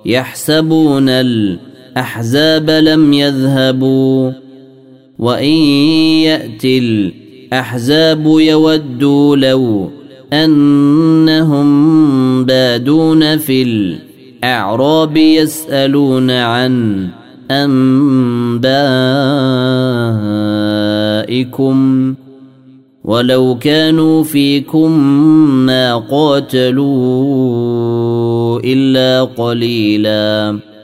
يحسبون الأحزاب لم يذهبوا وإن يأتي الأحزاب يودوا لو أنهم بادون في الأعراب يسألون عن أنبائكم ولو كانوا فيكم ما قاتلوا إلا قليلاً